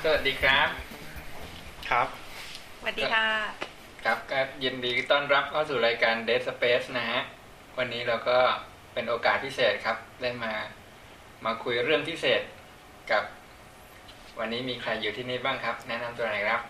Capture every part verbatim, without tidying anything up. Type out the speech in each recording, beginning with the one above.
สวัสดีครับครับสวัสดีค่ะครับก็ยินดีต้อนรับเข้าสู่รายการ Dead Space นะฮะวันนี้เราก็เป็นโอกาสพิเศษครับได้มามาคุยเรื่องพิเศษกับวันนี้มีใครอยู่ที่นี่บ้างครับแนะนำตัวหน่อยครับ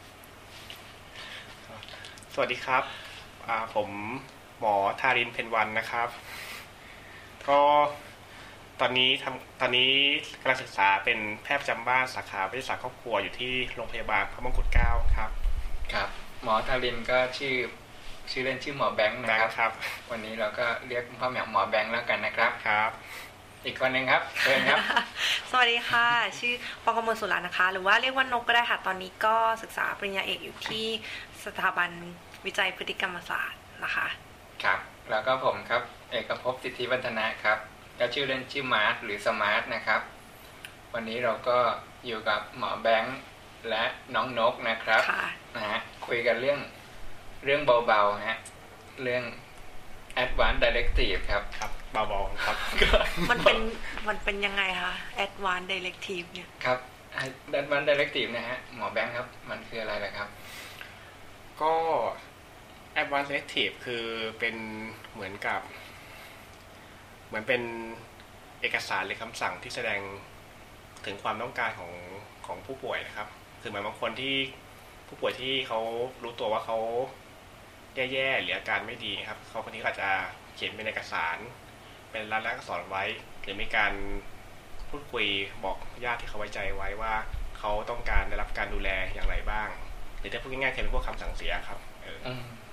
สวัสดีครับผมหมอธารินทร์เพ็ญวรรณนะครับก็ตอนนี้ทำตอนนี้กำลังศึกษาเป็นแพทย์ประจำบ้านสาขาวิทยาศาสตร์ครอบครัวอยู่ที่โรงพยาบาลพระมงกุฎเกล้าครับครับหมอธารินทร์ก็ชื่อชื่อเล่นชื่อหมอแบงค์นะครับครับวันนี้เราก็เรียกพ่อแม่หมอแบงค์แล้วกันนะครับครับอีกคนนึงครับเชิญครับสวัสดีค่ะชื่อปกมลสุรานะคะหรือว่าเรียกว่านกก็ได้ค่ะตอนนี้ก็ศึกษาปริญญาเอกอยู่ที่สถาบันวิจัยพฤติกรรมศาสตร์นะคะครับแล้วก็ผมครับเอกภพสิทธิวัฒนะครับก็ชื่อเล่นชื่อมาร์ทหรือสมาร์ทนะครับวันนี้เราก็อยู่กับหมอแบงค์และน้องนกนะครับนะฮะคุยกันเรื่องเรื่องเบาๆฮะเรื่อง Advanced Directive ครับครับเบาๆครับมันเป็นมันเป็นยังไงคะ Advanced Directive เนี่ยครับ Advanced Directive นะฮะหมอแบงค์ครับมันคืออะไรล่ะครับก็ Advanced Directive คือเป็นเหมือนกับเหมือนเป็นเอกสารหรือคำสั่งที่แสดงถึงความต้องการของของผู้ป่วยนะครับคือหมายบางคนที่ผู้ป่วยที่เขารู้ตัวว่าเขาแย่ๆหรืออาการไม่ดีครับเขาคนนี้อาจจะเขียนเป็นเอกสารเป็นลายลักษณ์อักษรไว้หรือมีการพูดคุยบอกญาติที่เขาไว้ใจไว้ว่าเขาต้องการได้รับการดูแลอย่างไรบ้างหรือถ้าพูดง่ายๆคือเป็นพวกคำสั่งเสียครับเออ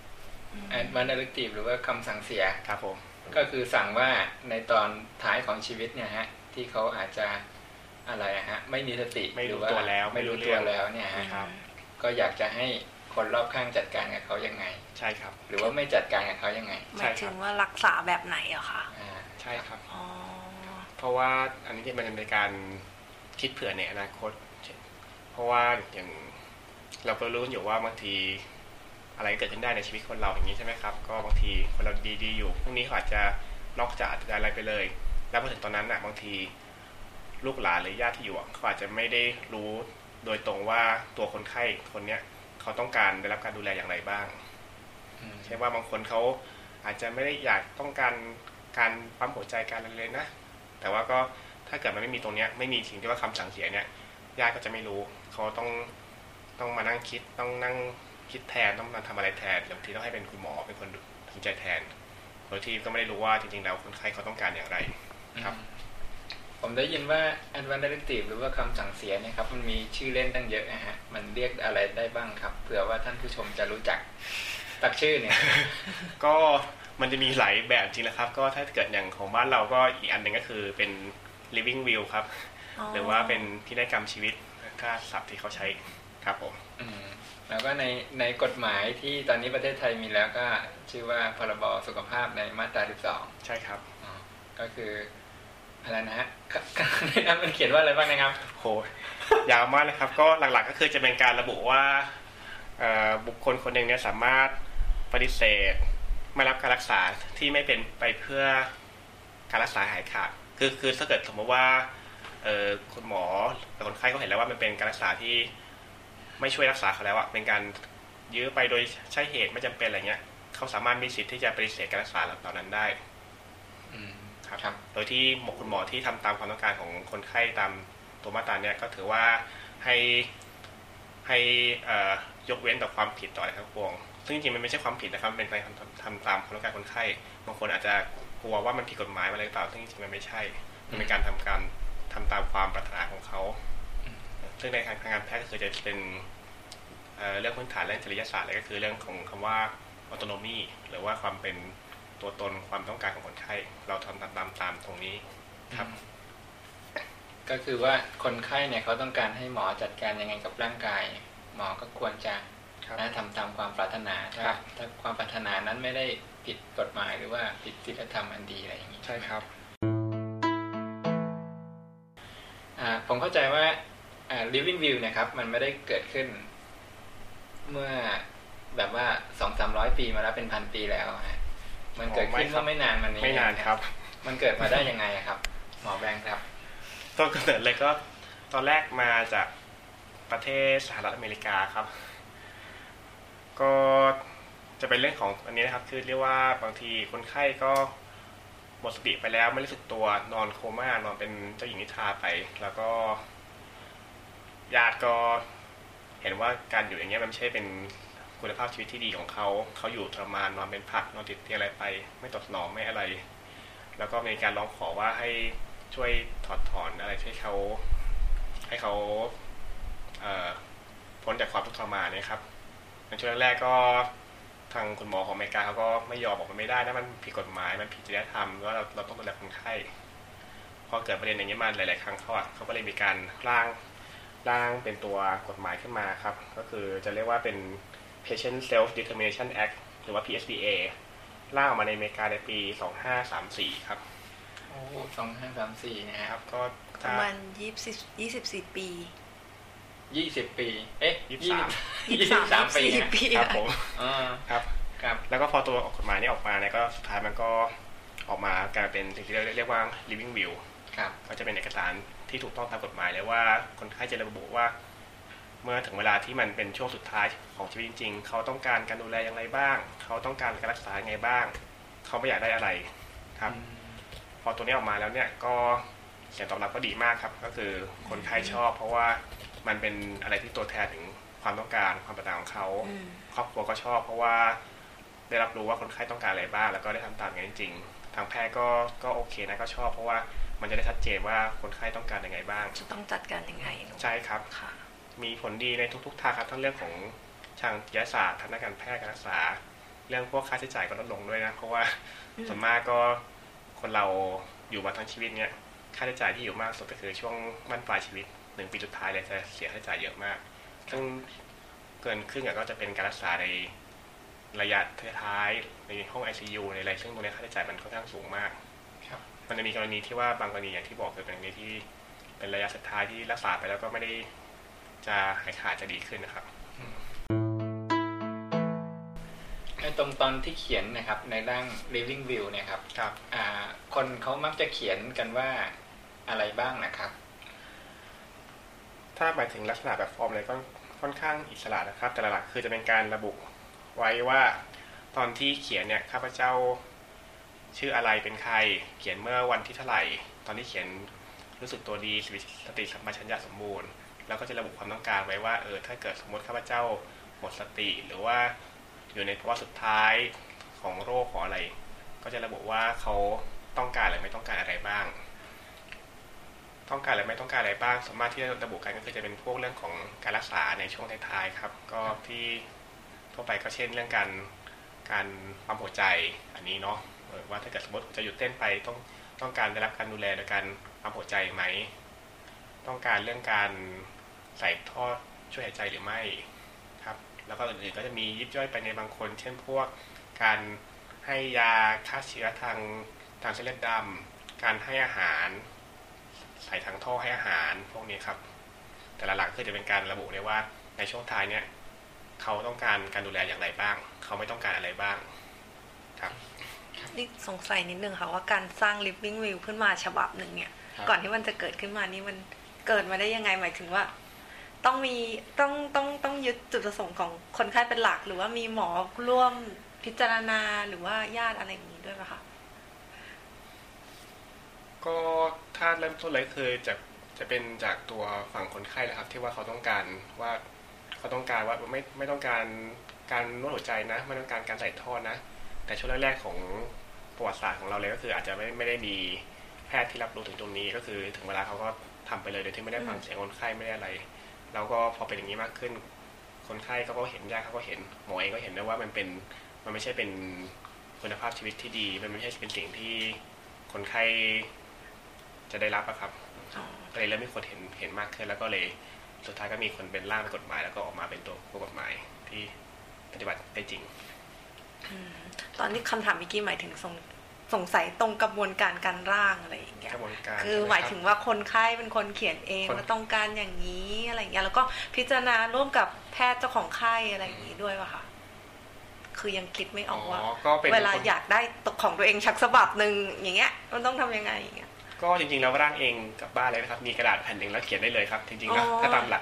Advanced Directive หรือว่าคำสั่งเสียครับผมก็คือสั่งว่าในตอนท้ายของชีวิตเนี่ยฮะที่เขาอาจจะอะไรฮะไม่มีสติไม่รู้ตัวแล้วไม่รู้ตัวแล้วเนี่ยฮะก็อยากจะให้คนรอบข้างจัดการกับเขายังไงใช่ครับหรือว่าไม่จัดการกับเขายังไงหมายถึงว่ารักษาแบบไหนอะคะอ่าใช่ครับเพราะว่าอันนี้มันเป็นการคิดเผื่อในอนาคตเพราะว่าอย่างเราก็รู้อยู่ว่าบางทีอะไรเกิดขึ้นได้ในชีวิตคนเราอย่างนี้ใช่ไหมครับก็บางทีคนเราดีๆอยู่พรุ่งนี้เขาอาจจะนอกจากอะไรไปเลยแล้วพอถึงตอนนั้นน่ะบางทีลูกหลานหรือญาติที่อยู่เขาอาจจะไม่ได้รู้โดยตรงว่าตัวคนไข้คนเนี้ยเขาต้องการได้รับการดูแลอย่างไรบ้างใช่ว่าบางคนเขาอาจจะไม่ได้อยากต้องการการปั๊มหัวใจการอะไรเลยนะแต่ว่าก็ถ้าเกิดมันไม่มีตรงเนี้ยไม่มีสิ่งที่ว่าคำสั่งเสียเนี่ยญาติก็จะไม่รู้เขาต้องต้องมานั่งคิดต้องนั่งคิดแทนต้องมาทำอะไรแทนบางทีต้องให้เป็นคุณหมอเป็นคนตัดสินใจแทนโดยที่ก็ไม่ได้รู้ว่าจริงๆแล้วคนไข้เขาต้องการอย่างไรครับผมได้ยินว่า Advanced Directive หรือว่าคำสั่งเสียเนี่ยครับมันมีชื่อเล่นตั้งเยอะนะฮะมันเรียกอะไรได้บ้างครับเผื่อว่าท่านผู้ชมจะรู้จักตักชื่อเนี่ยก็มันจะมีหลายแบบจริงนะครับก็ถ้าเกิดอย่างของบ้านเราก็อีกอันหนึ่งก็คือเป็น living will ครับหรือว่าเป็นพินัยกรรมชีวิตค่าศัพท์ที่เขาใช้ครับผมแล้วก็ในในกฎหมายที่ตอนนี้ประเทศไทยมีแล้วก็ชื่อว่าพรบสุขภาพในมาตราสิบสองใช่ครับก็คืออะไรนะฮะมันเขียนว่าอะไรบ้างนะครับโหยาวมากเลยครับก็หลักๆก็คือจะเป็นการระบุว่าบุคคลคนหนึ่งเนี่ยสามารถปฏิเสธไม่รับการรักษาที่ไม่เป็นไปเพื่อการรักษาหายขาดคือคือถ้าเกิดสมมติว่าคุณหมอหรือคนไข้เขาเห็นแล้วว่ามันเป็นการรักษาที่ไม่ช่วยรักษาเขาแล้วอะเป็นการยื้อไปโดยใช่เหตุไม่จำเป็นอะไรเงี้ยเขาสามารถมีสิทธิ์ที่จะปฏิเสธการรักษาเหล่านั้นได้ครับโดยที่หมอคุณหมอที่ทำตามความต้องการของคนไข้ตามตัวมาตราเนี่ยก็ถือว่าให้ให้ยกเว้นต่อความผิดต่ออะไรทั้งปวงซึ่งจริงๆมันไม่ใช่ความผิดนะครับเป็นการทำทำตามความต้องการคนไข้บางคนอาจจะกลัวว่ามันผิดกฎหมายอะไรหรือเปล่าซึ่งจริงๆมันไม่ใช่มันเป็นการทำการทำตามความปรารถนาของเขาซึ่งในทางการแพทย์ก็คือจะเป็นเรื่องพื้นฐานเรื่องจริยศาสตร์เลยก็คือเรื่องของคำว่า autonomy หรือว่าความเป็นตัวตนความต้องการของคนไข้เราทำตามตามตามตรงนี้ครับก็คือว่าคนไข้เนี่ยเขาต้องการให้หมอจัดการยังไงกับร่างกายหมอก็ควรจะนะทำตามความปรารถนาถ้าถ้าความปรารถนานั้นไม่ได้ผิดกฎหมายหรือว่าผิดศีลธรรมอันดีอะไรอย่างนี้ใช่ครับผมเข้าใจว่า living will นะครับมันไม่ได้เกิดขึ้นเมื่อแบบว่า สองถึงสามร้อย ปีมาแล้วเป็นพันปีแล้วฮะมันเกิดขึ้นเมื่อไม่นานมานี้ไม่นานครับมันเกิดมาได้ยังไงครับหมอแบงค์ครับต้นกำเนิดเลยก็ตอนแรกมาจากประเทศสหรัฐอเมริกาครับก็จะเป็นเรื่องของอันนี้นะครับคือเรียกว่าบางทีคนไข้ก็หมดสติไปแล้วไม่รู้สึกตัวนอนโคม่านอนเป็นเจ้าหญิงนิทราไปแล้วก็ญาติก็เห็นว่าการอยู่อย่างเงี้ยมันไม่ใช่เป็นคุณภาพชีวิตที่ดีของเขาเขาอยู่ทรมานนอนเป็นผักนอนติดเตียงอะไรไปไม่ตอบสนองไม่อะไรแล้วก็มีการร้องขอว่าให้ช่วยถอดถอนอะไรให้เขาให้เขาเอ่อพ้นจากความทุกข์ทรมานนี่ครับในช่วงแรกก็ทางคุณหมอของอเมริกาเขาก็ไม่ยอมบอกมันไม่ได้นะมันผิดกฎหมายมันผิดจริยธรรมว่าเราเราต้องดูแลคนไข้พอเกิดประเด็นอย่างนี้มาหลายๆครั้งเขาอ่ะเขาก็เลยมีการร่างร่างเป็นตัวกฎหมายขึ้นมาครับก็คือจะเรียกว่าเป็น Patient Self Determination Act หรือว่า พี เอส ดี เอ ร่างออกมาในอเมริกาในปีสองพันห้าร้อยสามสิบสี่ครับโอ้สองพันห้าร้อยสามสิบสี่นะครับก็ประมาณยี่สิบ ยี่สิบสี่ปียี่สิบปีเอ๊ะยี่สิบสามยี่สิบสามปีครับผมอ่าครับครับแล้วก็พอตัวกฎหมายนี้ออกมาเนี่ยก็สุดท้ายมันก็ออกมากลายเป็นสิ่งที่เรียกว่า living will ครับก็จะเป็นเอกสารที่ถูกต้องตามกฎหมายเลยว่าคนไข้จะระบุว่าเมื่อถึงเวลาที่มันเป็นช่วงสุดท้ายของชีวิตจริงๆเขาต้องการการดูแลอย่างไรบ้างเขาต้องการการรักษาอย่างไรบ้างเขาไม่อยากได้อะไรครับพอตัวนี้ออกมาแล้วเนี่ยก็เสียงตอบรับก็ดีมากครับก็คือคนไข้ชอบเพราะว่ามันเป็นอะไรที่ตัวแทนถึงความต้องการความประสงค์ของเขาครอบครัวก็ชอบเพราะว่าได้รับรู้ว่าคนไข้ต้องการอะไรบ้างแล้วก็ได้ทำตามอย่างจริงๆทางแพทย์ก็ก็โอเคนะก็ชอบเพราะว่ามันจะได้ชัดเจนว่าคนไข้ต้องการยังไงบ้างจะต้องจัดการยังไงใช่ครับมีผลดีในทุกๆทางครับทั้งเรื่องของทางวิทยาศาสตร์ทางด้านการแพทย์การรักษาเรื่องพวกค่าใช้จ่ายก็ลดลงด้วยนะเพราะว่าส่วนมากก็คนเราอยู่มาทั้งชีวิตเนี่ยค่าใช้จ่ายที่อยู่มากสุดก็คือช่วงบั้นปลายชีวิตหนึ่งปีสุดท้ายเลยจะเสียค่าใช้จ่ายเยอะมากซึ่งเกินครึ่งก็จะเป็นการรักษาในระยะท้ายในห้อง ไอ ซี ยู ในอะไรซึ่งตรงนี้ค่าใช้จ่ายมันค่อนข้างสูงมากครับมันจะมีกรณีที่ว่าบางกรณีอย่างที่บอกคือเป็นกรณีที่เป็นระยะสุดท้ายที่รักษาไปแล้วก็ไม่ได้จะหายขาดจะดีขึ้นนะครับในตรงตอนที่เขียนนะครับในร่าง living will เนี่ยครับครับคนเขามักจะเขียนกันว่าอะไรบ้างนะครับถ้าหมายถึงลักษณะแบบฟอร์มเลยก็ค่อนข้างอิสระนะครับแต่หลักคือจะเป็นการระบุไว้ว่าตอนที่เขียนเนี่ยข้าพเจ้าชื่ออะไรเป็นใครเขียนเมื่อวันที่เท่าไหร่ตอนที่เขียนรู้สึกตัวดีสติสัมปชัญญะสมบูรณ์แล้วก็จะระบุความต้องการไว้ว่าเออถ้าเกิดสมมติข้าพเจ้าหมดสติหรือว่าอยู่ในภาวะสุดท้ายของโรคของอะไรก็จะระบุว่าเขาต้องการหรือไม่ต้องการอะไรบ้างต้องการหรือไม่ต้องการอะไรบ้างสามารถที่จะระบุกันก็คือจะเป็นพวกเรื่องของการรักษาในช่วงท้ายๆครับก็ที่ทั่วไปก็เช่นเรื่องการการปั๊มหัวใจอันนี้เนาะว่าถ้าเกิดสมมติจะหยุดเต้นไปต้องต้องการได้รับการดูแลโดยการปั๊มหัวใจไหมต้องการเรื่องการใส่ท่อช่วยหายใจหรือไม่ครับแล้วก็อื่นๆก็จะมียิบย่อยไปในบางคนเช่นพวกการให้ยาฆ่าเชื้อทางทางเส้นเลือดดำการให้อาหารใส่ทางท่อให้อาหารพวกนี้ครับแต่ละหลักคือจะเป็นการระบุเลยว่าในช่วงท้ายเนี่ยเขาต้องการการดูแลอย่างไรบ้างเขาไม่ต้องการอะไรบ้างครับนี่สงสัยนิดนึงค่ะว่าการสร้าง living will ขึ้นมาฉบับหนึ่งเนี่ยก่อนที่มันจะเกิดขึ้นมานี่มันเกิดมาได้ยังไงหมายถึงว่าต้องมีต้องต้องต้องยึดจุดประสงค์ของคนไข้เป็นหลักหรือว่ามีหมอร่วมพิจารณาหรือว่าญาติอะไรอย่างนี้ด้วยป่ะคะก็ถ้าเริ่มต้นเลยคือจะจะเป็นจากตัวฝั่งคนไข้แหละครับที่ว่าเขาต้องการว่าเขาต้องการว่าไม่ไม่ต้องการการนวดหัวใจนะไม่ต้องการการใส่ท่อนะแต่ช่วงแรกๆของประวัติศาสตร์ของเราเลยก็คืออาจจะไม่ไม่ได้มีแพทย์ที่รับรู้ถึงตรงนี้ก็คือถึงเวลาเขาก็ทำไปเลยโดยที่ไม่ได้ฟังเสียงคนไข้ไม่ได้อะไรแล้วก็พอเป็นอย่างนี้มากขึ้นคนไข้เขาก็เห็นญาติเขาก็เห็นหมอเองก็เห็นได้ว่ามันเป็นมันไม่ใช่เป็นคุณภาพชีวิตที่ดีมันไม่ใช่เป็นสิ่งที่คนไข้จะได้รับอะครับก็เลยเริ่มมีคนเห็นเห็นมากขึ้นแล้วก็เลยสุดท้ายก็มีคนเป็นร่างเป็นกฎหมายแล้วก็ออกมาเป็นตัวกฎหมายที่ปฏิบัติได้จริงตอนนี้คำถามเมื่อกี้หมายถึงสงสงสัยตรงกระบวนการการร่างอะไรอย่างเงี้ยคือหมายถึงว่าคนไข้เป็นคนเขียนเองว่าต้องการอย่างนี้อะไรอย่างเงี้ยแล้วก็พิจารณาร่วมกับแพทย์เจ้าของไข้อะไรอย่างนี้ด้วยป่ะคะคือยังคิดไม่ออกว่าเวลาอยากได้ของตัวเองชักฉบับนึงอย่างเงี้ยมันต้องทำยังไงอย่างเงี้ยก็จริงๆแล้วร่างเองกับบ้านเลยนะครับมีกระดาษแผ่นหนึ่งแล้วเขียนได้เลยครับจริงๆนะถ้าตามหลักนะ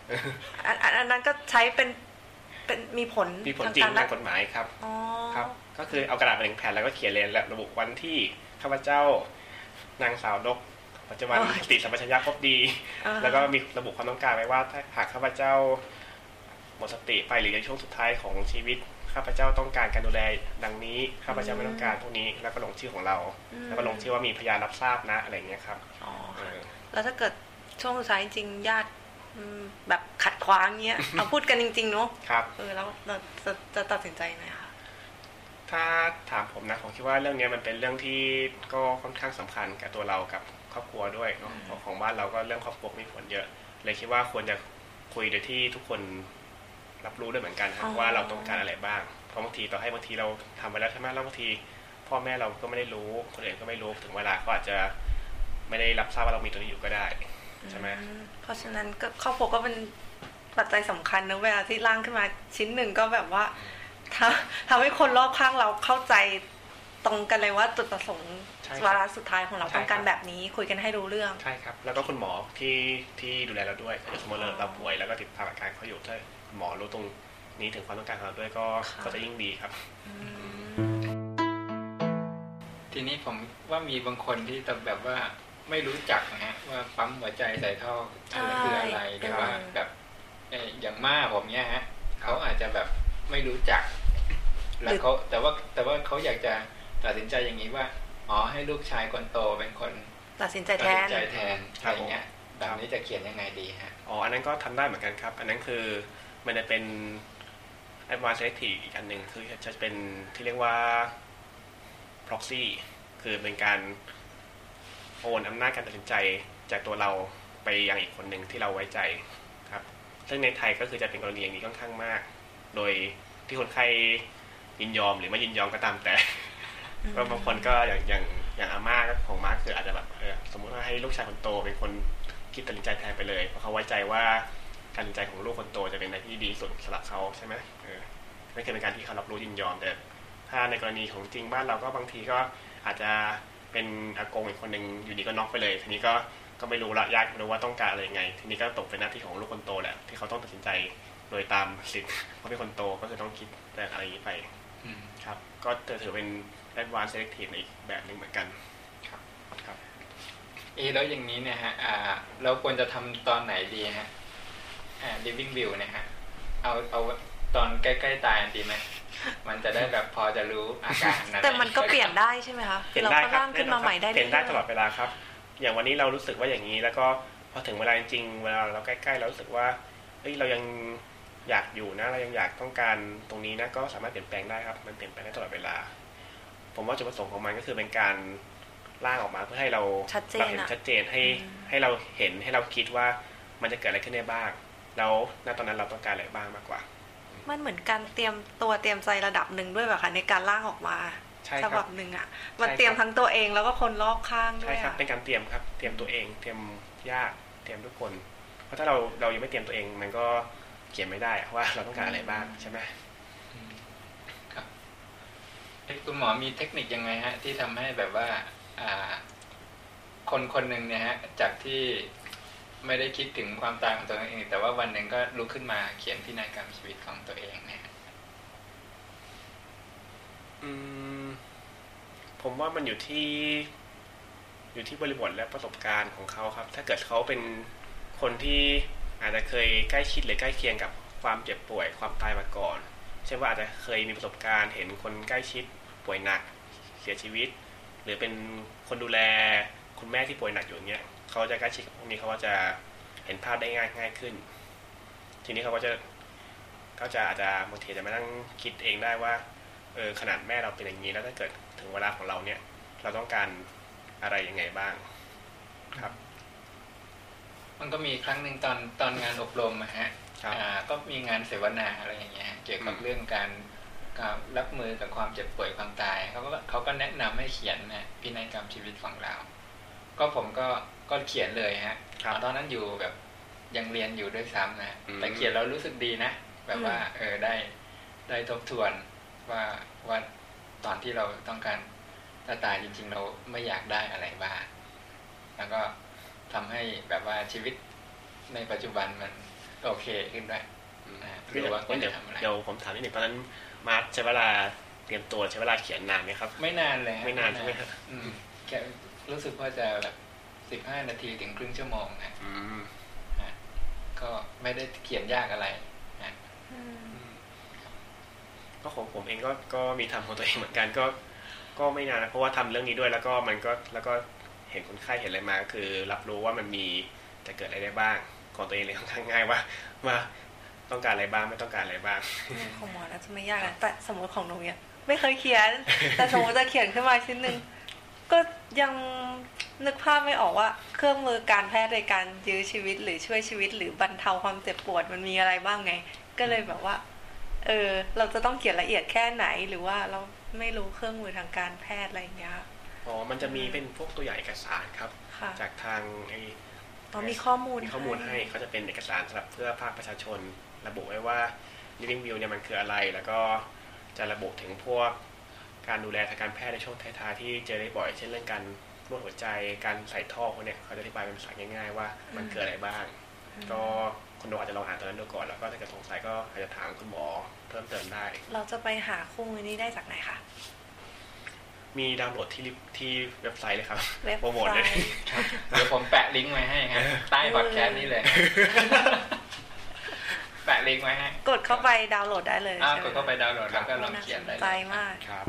อันอันนั้นก็ใช้เป็นเป็นมีผลมีผลจริงทางกฎหมายครับครับก็คือเอากระดาษมาหนึ่งแผ่นแล้วก็เขียนเลยและระบุวันที่ข้าพเจ้านางสาวนกปัจจุบันสติสัมปชัญญะครบดีแล้วก็มีระบุความต้องการไว้ว่าถ้าหากข้าพเจ้าหมดสติไปหรือในช่วงสุดท้ายของชีวิตข้าพเจ้าต้องการการดูแลดังนี้ข้าพเจ้าไม่ต้องการพวกนี้แล้วก็ลงชื่อของเราแล้วก็ลงชื่อว่ามีพยานรับทราบนะอะไรอย่างเงี้ยครับอ๋อแล้วถ้าเกิดช่วงสุดท้ายจริงญาติแบบขัดขวางเงี้ยเอาพูดกันจริงๆเนาะครับเออแล้วเราจะจะตัดสินใจยังไงคะถ้าถามผมนะผมคิดว่าเรื่องนี้มันเป็นเรื่องที่ก็ค่อนข้างสำคัญกับตัวเรากับครอบครัวด้วยเนาะของบ้านเราก็เรื่องครอบครัวมีผลเยอะเลยคิดว่าควรจะคุยโดยที่ทุกคนรับรู้ด้วยเหมือนกันครับว่าเราต้องการอะไรบ้างเพราะบางทีต่อให้บางทีเราทำไปแล้วใช่ไหมแล้วบางทีพ่อแม่เราก็ไม่ได้รู้คนอื่นก็ไม่รู้ถึงเวลาก็อาจจะไม่ได้รับทราบว่าเรามีตัวนี้อยู่ก็ได้ใช่ไหมเพราะฉะนั้นก็ครอบครัวก็เป็นปัจจัยสำคัญนะเวลาที่ร่างขึ้นมาชิ้นหนึ่งก็แบบว่าถ้าทำให้คนรอบข้างเราเข้าใจตรงกันเลยว่าจุดประสงค์วาระสุดท้ายของเราต้องการแบบนี้คุยกันให้รู้เรื่องใช่ครับแล้วก็คุณหมอที่ที่ดูแลเราด้วยสมมติเราป่วยแล้วก็ติดตามอาการเขาอยู่ถ้าหมอรู้ตรงนี้ถึงความต้องการของเราด้วยก็ก็จะยิ่งดีครับทีนี้ผมว่ามีบางคนที่แบบว่าไม่รู้จักนะฮะว่าปั๊มหัวใจใส่ท่ออะไรคืออะไรหรือว่าแบบอย่างม่าผมเนี้ยฮะเขาอาจจะแบบไม่รู้จักแล้วเขาแต่ว่าแต่ว่าเขาอยากจะตัดสินใจอย่างนี้ว่าอ๋อให้ลูกชายคนโตเป็นคนตัดสินใจแทนตัดสินใจแทนอะไรเงี้ยแบบนี้จะเขียนยังไงดีฮะอ๋ออันนั้นก็ทำได้เหมือนกันครับอันนั้นคือมันจะเป็น advanced selective อีกอันหนึ่งคือจะเป็นที่เรียกว่า proxy คือเป็นการโอนอำนาจการตัดสินใจจากตัวเราไปยังอีกคนหนึ่งที่เราไว้ใจครับซึ่งในไทยก็คือจะเป็นกรณีอย่างนี้ค่อนข้างมากโดยที่คนไข้ยินยอมหรือไม่ยินยอมก็ตามแต่ก็บางคนก็อย่างอย่างอย่างอาม่าของมาร์คคืออาจจะแบบสมมติว่าให้ลูกชายคนโตเป็นคนคิดตัดสินใจแทนไปเลยเพราะเขาไว้ใจว่าการตัดสินใจของลูกคนโตจะเป็นอะไรที่ดีสุดสำหรับเขาใช่ไหมเออนั่นคือเป็นการที่เขารับรู้ยินยอมแต่ถ้าในกรณีของจริงบ้านเราก็บางทีก็อาจจะเป็นอากงอีกคนหนึ่งอยู่ดีก็น็อกไปเลยทีนี้ก็ก็ไม่รู้ละยากไม่รู้ว่าต้องการอะไรยังไงทีนี้ก็ตกเป็นหน้าที่ของลูกคนโตแหละที่เขาต้องตัดสินใจโดยตามสิทธิ์เพราะเป็นคนโตก็คือต้องคิดแต่อะไรอย่างนี้ไปครับก็จะถือเป็น advanced selective อีกแบบนึงเหมือนกันครับครับเอแล้วอย่างนี้เนี่ยฮะอ่าเราควรจะทำตอนไหนดีฮะอ่า living will เนี่ยฮะเอาเอาตอนใกล้ๆตายดีไหมมันจะได้แบบพอจะรู้อาการนะแต่มันก็เปลี่ยนได้ใช่ไหมคะเราก็ร่างขึ้นมาใหม่ได้เปลี่ยนได้ตลอดเวลาครับอย่างวันนี้เรารู้สึกว่าอย่างนี้แล้วก็พอถึงเวลาจริงๆเวลาเราใกล้ๆเรารู้สึกว่าเฮ้ยเรายังอยากอยู่นะเรายังอยากต้องการตรงนี้นะก็สามารถเปลี่ยนแปลงได้ครับมันเปลี่ยนแปลงได้ตลอดเวลาผมว่าจุดประสงค์ของมันก็คือเป็นการร่างออกมาเพื่อให้เราเราเห็นชัดเจนให้ให้เราเห็นให้เราคิดว่ามันจะเกิดอะไรขึ้นได้บ้างแล้วณตอนนั้นเราต้องการอะไรบ้างมากกว่ามันเหมือนการเตรียมตัวเตรียมใจระดับหนึ่งด้วยแบบค่ะในการร่างออกมาฉบับหนึ่งอ่ะมันเตรียมทั้งตัวเองแล้วก็คนรอบข้างด้วยใช่ครับเป็นการเตรียมครับเตรียมตัวเองเตรียมญาติเตรียมทุกคนเพราะถ้าเราเรายังไม่เตรียมตัวเองมันก็เขียนไม่ได้ว่าเราต้องการอะไรบ้างใช่ไหมครับคุณหมอมีเทคนิคยังไงฮะที่ทำให้แบบว่าคนคนหนึ่งเนี่ยฮะจากที่ไม่ได้คิดถึงความตายของตัวเองแต่ว่าวันหนึ่งก็ลุกขึ้นมาเขียนพินัยกรรมชีวิตของตัวเองเนี่ยอืมผมว่ามันอยู่ที่อยู่ที่บริบทและประสบการณ์ของเขาครับถ้าเกิดเขาเป็นคนที่อาจจะเคยใกล้ชิดหรือใกล้เคียงกับความเจ็บป่วยความตายมาก่อนเช่นว่าอาจจะเคยมีประสบการณ์เห็นคนใกล้ชิดป่วยหนักเสียชีวิตหรือเป็นคนดูแลคุณแม่ที่ป่วยหนักอยู่อย่างเงี้ยเขาจะใกล้ชิดกับพวกนี้เขาก็จะเห็นภาพได้ง่ายง่ายขึ้นทีนี้เขาก็จะเขาจะอาจจะบางทีจะมานั่งคิดเองได้ว่าเออขนาดแม่เราเป็นอย่างนี้แล้วถ้าเกิดถึงเวลาของเราเนี่ยเราต้องการอะไรยังไงบ้างครับมันก็มีครั้งหนึ่งตอนตอนงานอบรมอะฮะก็มีงานเสวนาอะไรอย่างเงี้ยเกี่ยวกับเรื่องการรับมือกับความเจ็บป่วยความตายเขาก็เขาก็แนะนำให้เขียนนะพินัยกรรมชีวิตของเราก็ผมก็ก็เขียนเลยฮะตอนนั้นอยู่แบบยังเรียนอยู่ด้วยซ้ำนะแต่เขียนแล้วรู้สึกดีนะแบบว่าเออได้ได้ทบทวนว่าว่าตอนที่เราต้องการถ้าตายจริงๆเราไม่อยากได้อะไรบ้างแล้วก็ทำให้แบบว่าชีวิตในปัจจุบันมันโอเคขึ้นได้คือว่าเดี๋ยวเดี๋ยวผมถามนิดหนึ่งตอนนั้นมาร์คใช้เวลาเตรียมตัวใช้เวลาเขียนนานไหมครับไม่นานเลยไม่นานใช่ไหมครับแค่รู้สึกว่าจะแบบสิบห้านาทีถึงครึ่งชั่วโมงนะก็ไม่ได้เขียนยากอะไรนะก็ของผมเองก็ก็มีทำของตัวเองเหมือนกันก็ก็ไม่นานนะเพราะว่าทำเรื่องนี้ด้วยแล้วก็มันก็แล้วก็เห็นคนไข้เห็นอะไรมาก็คือรับรู้ว่ามันมีจะเกิดอะไรได้บ้างของตัวเองเลยค่อนข้างง่ายว่าว่าต้องการอะไรบ้างไม่ต้องการอะไรบ้างของหมอน่าจะไม่ยากนะแต่สมมติของหนูเนี่ยไม่เคยเขียนแต่สมมติจะเขียนขึ้นมาชิ้นนึงก็ยังนึกภาพไม่ออกว่าเครื่องมือการแพทย์ในการยื้อชีวิตหรือช่วยชีวิตหรือบรรเทาความเจ็บปวดมันมีอะไรบ้างไงก็เลยแบบว่าเออเราจะต้องเขียนละเอียดแค่ไหนหรือว่าเราไม่รู้เครื่องมือทางการแพทย์อะไรอย่างเงี้ยอ๋อมันจะมีเป็นพวกตัวอย่างเอกสารครับจากทางไอ้อ๋อมีข้อมูลมีข้อมูลให้เขาจะเป็นเอกสารสำหรับเพื่อภาคประชาชนระบุไว้ว่า Living Will เนี่ยมันคืออะไรแล้วก็จะระบุถึงพวกการดูแลทางการแพทย์ในช่วงท้ายๆที่เจอได้บ่อยเช่นเรื่องการนวดหัวใจการใส่ท่อพวกนี้เขาจะอธิบายเป็นภาษาง่ายๆว่ามันคืออะไรบ้างก็คุณหมออาจจะลองอ่านตอนนั้นดูก่อนแล้วก็ถ้าเกิดสงสัยก็อาจจะถามคุณหมอเพิ่มเติมได้เราจะไปหาคู่มือนี้ได้จากไหนคะมีดาวน์โหลดที่ที่เว็บไซต์เลยครับโปรโมทเลยเดี๋ยวผมแปะลิงก์ไว้ให้ครับใต้พอดแคสต์นี่เลยแปะลิงก์ไว้ให้กดเข้าไปดาวน์โหลดได้เลยอ่ากดเข้าไปดาวน์โหลดแล้วก็ลองเขียนได้ใจมากครับ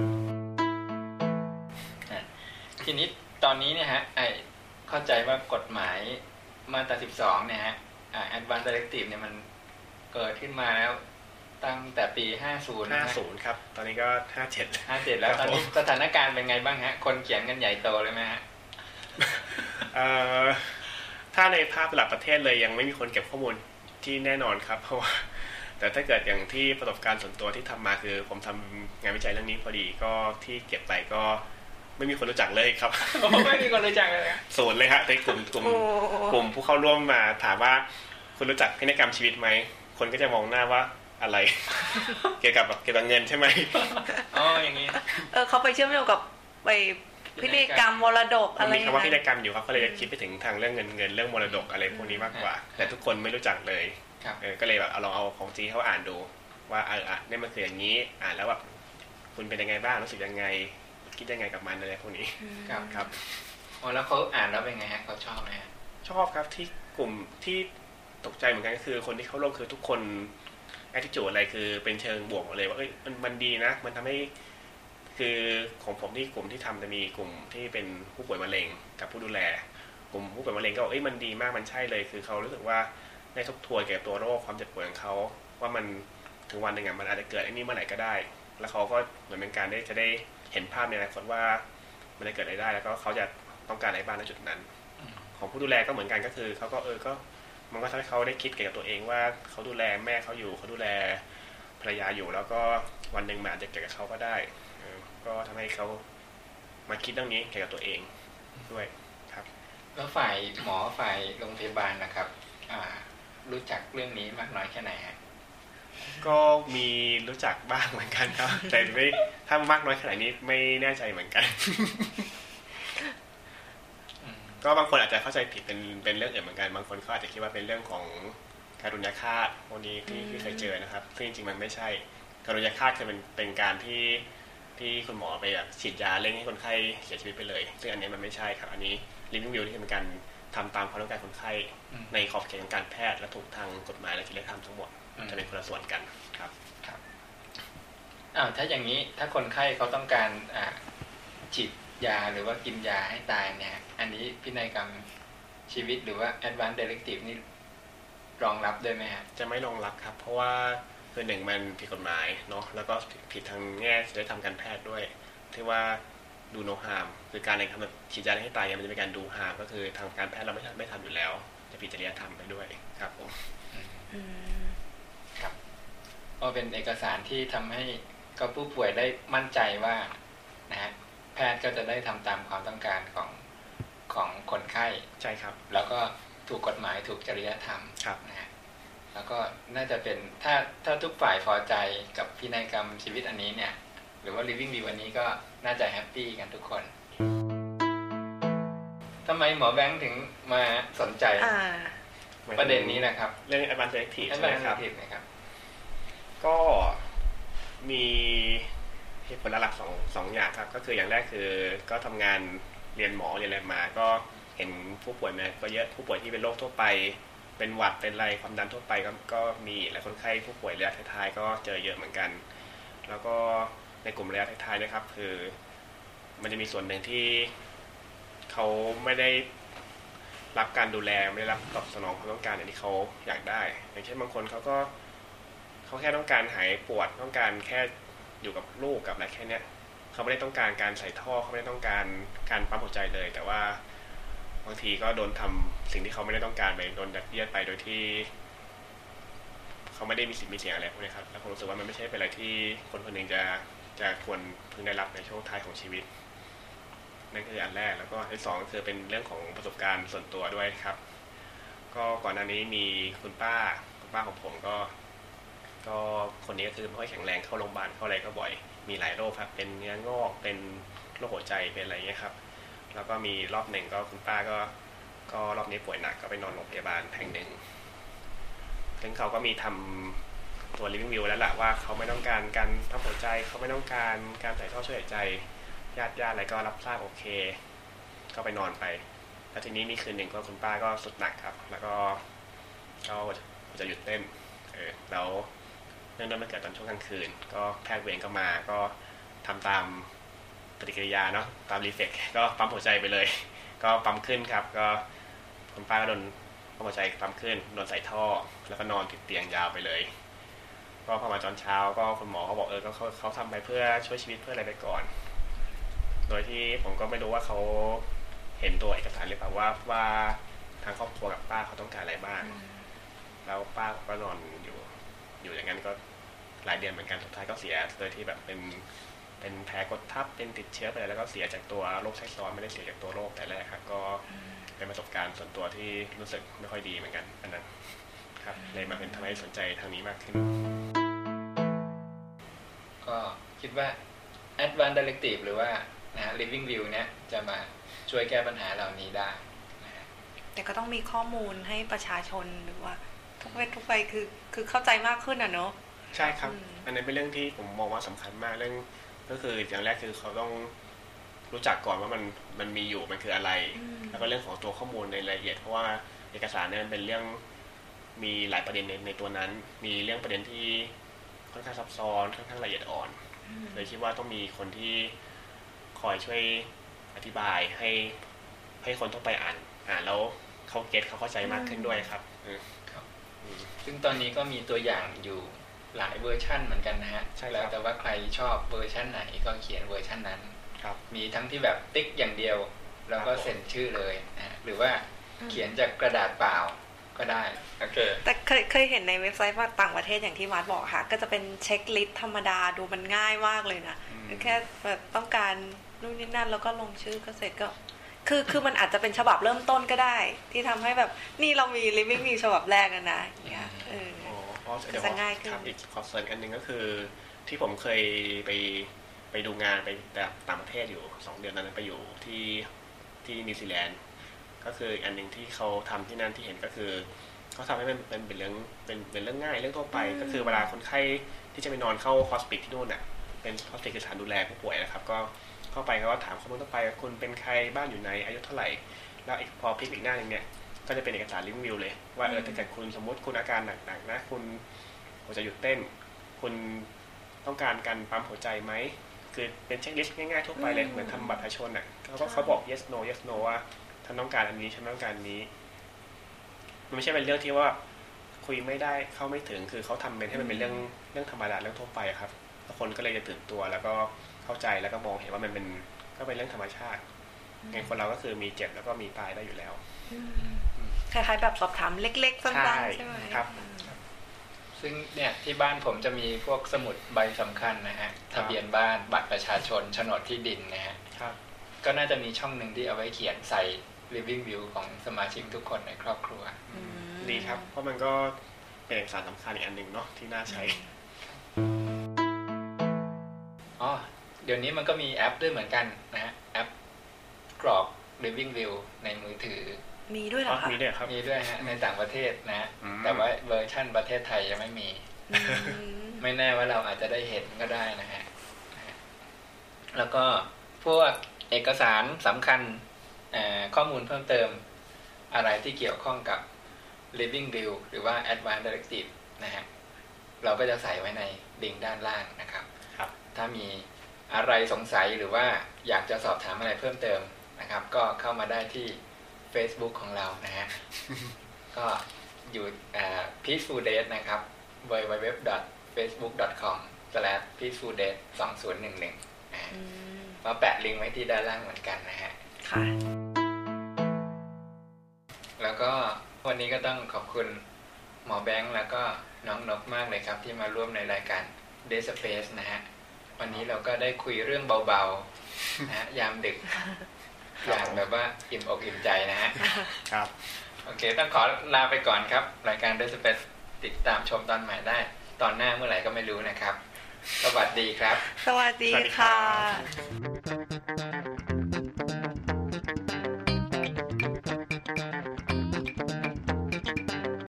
ทีนี้ตอนนี้เนี่ยฮะไอเข้าใจว่ากฎหมายมาตราสิบสองเนี่ยฮะอ่า Advanced Directive เนี่ยมันเกิดขึ้นมาแล้วตั้งแต่ปีห้าสิบห้าสิบครับตอนนี้ก็ห้าสิบเจ็ดห้าสิบเจ็ดแล้วตอนนี้สถานการณ์เป็นไงบ้างฮะคนเขียนกันใหญ่โตเลยมั้ยฮะเอ่อถ้าในภาพระดับประเทศเลยยังไม่มีคนเก็บข้อมูลที่แน่นอนครับเพราะว่าแต่ถ้าเกิดอย่างที่ประสบการณ์ส่วนตัวที่ทำมาคือผมทำงานวิจัยเรื่องนี้พอดีก็ที่เก็บไปก็ไม่มีคนรู้จักเลยครับไม่มีคนรู้จักเลยศูนย์เลยฮะในกลุ่มกลุ่มกลุ่มผู้เข้าร่วมมาถามว่าคุณรู้จักพินัยกรรมชีวิตไหมคนก็จะมองหน้าว่าอะไรเกี่ยวกับเกี่ยวกับเงินใช่ไหมอ๋ออย่างนี้เออเขาไปเชื่อมโยงกับไปพินัยกรรมมรดกอะไรมีคำว่าพินัยกรรมอยู่ครับเขาเลยคิดไปถึงทางเรื่องเงินเงินเรื่องมรดกอะไรพวกนี้มากกว่าแต่ทุกคนไม่รู้จักเลยเออก็เลยแบบเอาลองเอาของจริงเขาอ่านดูว่าเอออ่ะนี่มันคืออย่างนี้อ่านแล้วแบบคุณเป็นยังไงบ้างรู้สึกยังไงคิดยังไงกับมันอะไรพวกนี้ครับครับอ๋อแล้วเขาอ่านแล้วเป็นไงฮะเขาชอบไหมชอบครับที่กลุ่มที่ตกใจเหมือนกันก็คือคนที่เข้าร่วมคือทุกคนattitude อะไรคือเป็นเชิงบวกเลยว่าเอ้ยมันมันดีนะมันทำให้คือของผมที่กลุ่มที่ทำจะมีกลุ่มที่เป็นผู้ป่วยมะเร็งกับผู้ดูแลกลุ่มผู้ป่วยมะเร็งก็บอกเอ้ยมันดีมากมันใช่เลยคือเขารู้สึกว่าได้ทบทวนเกี่ยวกับตัวโรคความเจ็บป่วยของเขาว่ามันถึงวันหนึ่งอ่ะมันอาจจะเกิดไอ้นี่เมื่อไหร่ก็ได้แล้วเขาก็เหมือนเป็นการได้จะได้เห็นภาพในอนาคตว่ามันจะเกิดอะไรได้แล้วก็เขาจะต้องการอะไรบ้างในจุดนั้นของผู้ดูแลก็เหมือนกันก็คือเขาก็เออก็มันก็ทำให้เขาได้คิดเกี่ยวกับตัวเองว่าเขาดูแลแม่เขาอยู่เขาดูแลภรรยาอยู่แล้วก็วันหนึ่งมันอาจจะเกิดกับเขาก็ได้ก็ทำให้เขามาคิดเรื่องนี้เกี่ยวกับตัวเองด้วยครับแล้วฝ่ายหมอฝ่ายโรงพยาบาลนะครับรู้จักเรื่องนี้มากน้อยแค่ไหนฮะก็มีรู้จักบ้างเหมือนกันครับแต่ไม่ถ้ามากน้อยขนาดนี้ไม่แน่ใจเหมือนกันก็บางคนอาจจะเข้าใจผิดเป็นเป็นเรื่องอื่นเหมือนกันบางคนเขาอาจจะคิดว่าเป็นเรื่องของการุญยฆาตพวกนี้ที่ที่เคยเจอนะครับซึ่งจริงๆมันไม่ใช่การุญยฆาตคือเป็นเป็นการที่ที่คุณหมอไปแบบฉีดยาเร่งให้คนไข้เสียชีวิตไปเลยซึ่งอันนี้มันไม่ใช่ครับอันนี้ Living Will ที่เป็นการทำตามความต้องการคนไข้ในขอบเขตของการแพทย์และถูกทางกฎหมายและจริยธรรมทั้งหมดจะเป็นคนละส่วนกันครับครับอ้าวถ้าอย่างนี้ถ้าคนไข้เขาต้องการอ่าฉีดยาหรือว่ากินยาให้ตายเนี่ยอันนี้พินัยกรรมชีวิตหรือว่า Advanced Directive นี่รองรับด้วยไหมฮะจะไม่รองรับครับเพราะว่าคือหนึ่งมันผิดกฎหมายเนาะแล้วก็ผิดทางแง่จริยธรรมการแพทย์ด้วยที่ว่าดู no harm คือการในทำฉีดยาให้ตายมันจะเป็นการดู harm ก็คือทางการแพทย์เราไม่ทำไม่ทำอยู่แล้วจะผิดจริยธรรมไปด้วยครับผมครับก็เป็นเอกสารที่ทำให้กับผู้ป่วยได้มั่นใจว่านะฮะแพทย์ก็จะได้ทำตามความต้องการของของคนไข้ใช่ครับแล้วก็ถูกกฎหมายถูกจริยธรรมนะฮะแล้วก็น่าจะเป็นถ้าถ้าทุกฝ่ายพอใจกับพินัยกรรมชีวิตอันนี้เนี่ยหรือว่า Living Will วันนี้ก็น่าจะแฮปปี้กันทุกคนทำไมหมอแบงค์ถึงมาสนใจประเด็นนี้นะครับเรื่อง Advanced Directive ใช่ไหมครับก็มีเหตุผลหลักสองสองอย่างครับก็คืออย่างแรกคือก็ทำงานเรียนหมอเรียนอะไรมาก็เห็นผู้ป่วยมาก็เยอะผู้ป่วยที่เป็นโรคทั่วไปเป็นหวัดเป็นไรความดันทั่วไปก็ก็มีและคนไข้ผู้ป่วยระยะท้ายๆก็เจอเยอะเหมือนกันแล้วก็ในกลุ่มระยะท้ายๆนะครับคือมันจะมีส่วนหนึ่งที่เขาไม่ได้รับการดูแลไม่ได้รับตอบสนองความต้องการอย่างที่เขาอยากได้อย่างเช่นบางคนเขาก็เขาแค่ต้องการหายปวดต้องการแค่อยู่กับลูกกับอะไรแค่นี้เขาไม่ได้ต้องการการใส่ท่อเขาไม่ได้ต้องการการปั๊มหัวใจเลยแต่ว่าบางทีก็โดนทำสิ่งที่เขาไม่ได้ต้องการไปโดนยัดเยียดไปโดยที่เขาไม่ได้มีสิทธิ์มีเสียงอะไรพวกนี้ครับแล้วผมรู้สึกว่ามันไม่ใช่เป็นอะไรที่คนคนหนึ่งจะจะควรพึงได้รับในช่วงท้ายของชีวิตนั่นคืออันแรกแล้วก็อันที่สองคือเป็นเรื่องของประสบการณ์ส่วนตัวด้วยครับก็ก่อนหน้านี้มีคุณป้าคุณป้าของผมก็ก็คนนี้ก็คือไม่ค่อยแข็งแรงเข้าโรงพยาบาลเข้าอะไรก็บ่อยมีหลายโรคครับเป็นเนื้องอกเป็นโรคหัวใจเป็นอะไรเงี้ยครับแล้วก็มีรอบหนึ่งก็คุณป้าก็ก็รอบนี้ป่วยหนักก็ไปนอนโรงพยาบาลแห่งหนึ่งซึ่งเขาก็มีทำตัว living will แล้วแหละว่าเขาไม่ต้องการการปั๊มหัวใจเขาไม่ต้องการการใส่ท่อช่วยหายใจญาติญาติอะไรก็รับทราบโอเคก็ไปนอนไปแล้วทีนี้มีคืนหนึ่งก็คุณป้าก็สุดหนักครับแล้วก็ก็จะหยุดเต้นเออแล้วเรื่องนั้นมันเกิดตอนช่วงกลางคืนก็แพทย์เวรก็มาก็ทำตามปฏิกิริยาเนาะตามรีเฟล็กก็ปั๊มหัวใจไปเลยก็ปั๊มขึ้นครับก็คุณป้าก็โดนปั๊มหัวใจปั๊มขึ้นโดนใส่ท่อแล้วก็นอนติดเตียงยาวไปเลยก็พอมาตอนเช้าก็คุณหมอเขาบอกเออเขาเขาทำไปเพื่อช่วยชีวิตเพื่ออะไรไปก่อนโดยที่ผมก็ไม่รู้ว่าเขาเห็นตัวเอกสารหรือเปล่าว่าว่าทางครอบครัวกับป้าเขาต้องการอะไรบ้างแล้วป้าก็นอนอยู่อยู่อย่างนั้นก็หลายเดือนเหมือนกันสุดท้ายก็เสียโดยที่แบบเป็นเป็นแผลกดทับเป็นติดเชื้อไปแล้วก็เสียจากตัวโรคแทรกซ้อนไม่ได้เสียจากตัวโรคแต่แรกครับก็เป็นประสบการณ์ส่วนตัวที่รู้สึกไม่ค่อยดีเหมือนกันอันนั้นครับเลยมาเป็นทำให้สนใจทางนี้มากขึ้นก็คิดว่า Advanced Directive หรือว่านะ Living Will เนี้ยจะมาช่วยแก้ปัญหาเหล่านี้ได้นะแต่ก็ต้องมีข้อมูลให้ประชาชนหรือว่าทุกเวททุกไปคือคือเข้าใจมากขึ้นอ่ะเนาะใช่ครับอันนี้เป็นเรื่องที่ผมมองว่าสำคัญมากเรื่องก็คืออย่างแรกคือเขาต้องรู้จักก่อนว่ามันมันมีอยู่มันคืออะไรแล้วก็เรื่องของตัวข้อมูลในรายละเอียดเพราะว่าเอกสารเนี่ยเป็นเรื่องมีหลายประเด็นในในตัวนั้นมีเรื่องประเด็นที่ค่อนข้างซับซ้อนค่อนข้างละเอียดอ่อนเลยคิดว่าต้องมีคนที่คอยช่วยอธิบายให้ให้คนทั่วไปอ่านอ่านแล้วเขาเก็ตเขาเข้าใจมากขึ้นด้วยครับครับซึ่งตอนนี้ก็มีตัวอย่างอยู่หลายเวอร์ชั่นเหมือนกันนะฮะแล้วแต่ว่าใครชอบเวอร์ชั่นไหนก็เขียนเวอร์ชั่นนั้นมีทั้งที่แบบติ๊กอย่างเดียวแล้วก็เซ็นชื่อเลยนะหรือว่าเขียนจากกระดาษเปล่าก็ได้โอเคแต่เคยเคยเห็นในเว็บไซต์ว่าต่างประเทศอย่างที่มาร์ทบอกค่ะก็จะเป็นเช็คลิสต์ธรรมดาดูมันง่ายมากเลยนะแค่แบบต้องการนู่นนี่นั่นแล้วก็ลงชื่อก็เสร็จก็คือคือมันอาจจะเป็นฉบับเริ่มต้นก็ได้ที่ทำให้แบบนี่เรามี Living Will ฉบับแรกนะนะเนี่ยเอออ๋อเดี๋ยวง่ายขึ้นอีกขอเสริมอันนึงก็คือที่ผมเคยไปไปดูงานไปแบบต่างประเทศอยู่สองเดือนนั้นไปอยู่ที่ที่นิวซีแลนด์ก็คืออันนึงที่เขาทำที่นั่นที่เห็นก็คือเขาทำให้มันเป็นเป็นเรื่องเป็นเป็นเรื่องง่ายเรื่องทั่วไปก็คือเวลาคนไข้ที่จะไปนอนเข้าฮอสพิทที่นู่นน่ะเป็นฮอสพิทคือสถานดูแลผู้ป่วยนะครับก็เข้าไปเขาก็ถามข้อมูลทั่วไปคุณเป็นใครบ้านอยู่ไหนอายุเท่าไหร่แล้วพอพลิกอีกหน้านึงเนี่ยก็จะเป็นเอกสาร Living Will เลยว่าเออถ้าเกิดคุณสมมติคุณอาการหนักๆนะคุณหัวใจหยุดเต้นคุณต้องการการปั๊มหัวใจไหมคือเป็นเช็คลิสต์ง่ายๆทั่วไปเลยเหมือนทำบัตรประชาชนน่ะเขาก็เขาบอก yes no yes no ว่าท่านต้องการอันนี้ฉันต้องการนี้มันไม่ใช่เป็นเรื่องที่ว่าคุยไม่ได้เข้าไม่ถึงคือเขาทำเป็นให้มันเป็นเรื่องเรื่องธรรมดาเรื่องทั่วไปครับทุกคนก็เลยจะตื่นตัวแล้วก็เข้าใจแล้วก็มองเห็นว่ามันเป็นก็เป็นเรื่องธรรมชาติไงคนเราก็คือมีเจ็บแล้วก็มีตายได้อยู่แล้วคล้ายๆแบบสอบถามเล็กๆสั้นๆใช่ไหมครับซึ่งเนี่ยที่บ้านผมจะมีพวกสมุดใบสำคัญนะฮะทะเบียนบ้านบัตรประชาชนโฉนดที่ดินนะฮะก็น่าจะมีช่องหนึ่งที่เอาไว้เขียนใส่ Living Will ของสมาชิกทุกคนในครอบครัวดีครับเพราะมันก็เป็นเอกสารสำคัญอีกอันหนึ่งเนาะที่น่าใช้อ๋อเดี๋ยวนี้มันก็มีแอปด้วยเหมือนกันนะฮะแอปกรอก Living Will ในมือถือมีด้วยเหรอคะมีด้วยครับมีด้วยฮะในต่างประเทศนะแต่ว่าเวอร์ชั่นประเทศไทยยังไม่มีไม่แน่ว่าเราอาจจะได้เห็นก็ได้นะฮะแล้วก็พวกเอกสารสำคัญข้อมูลเพิ่มเติมอะไรที่เกี่ยวข้องกับ Living Will หรือว่า Advanced Directive นะฮะเราก็จะใส่ไว้ในลิงก์ด้านล่างนะครับครับถ้ามีอะไรสงสัยหรือว่าอยากจะสอบถามอะไรเพิ่มเติมนะครับก็เข้ามาได้ที่ Facebook ของเรานะฮะ ก็อยู่ peaceful date นะครับ ดับเบิลยู ดับเบิลยู ดับเบิลยู ดอท เฟซบุ๊ก ดอท คอม สแลช พีซฟูลเดท สองพันสิบเอ็ดนะมาแปะลิงก์ไว้ที่ด้านล่างเหมือนกันนะฮะค่ะแล้วก็วันนี้ก็ต้องขอบคุณหมอแบงค์แล้วก็น้องนกมากเลยครับที่มาร่วมในรายการ Day Space นะฮะวันนี้เราก็ได้คุยเรื่องเบาๆนะฮะยามดึกอย่างแบบว่าอิ่มอกอิ่มใจนะฮะครับโอเคต้องขอลาไปก่อนครับรายการ Day Space ติดตามชมตอนใหม่ได้ตอนหน้าเมื่อไหร่ก็ไม่รู้นะครับสวัสดีครับสวัสดีค่ะ